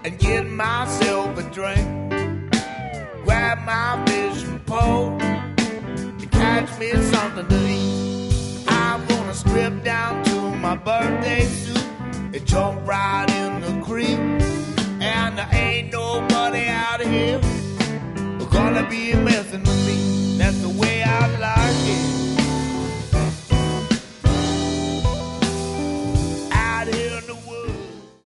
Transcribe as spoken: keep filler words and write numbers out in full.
and get myself a drink. Grab my fishing pole and catch me something to eat. I'm gonna strip down to my birthday suit and jump right in the creek. And there ain't nobody out here gonna be messing with me.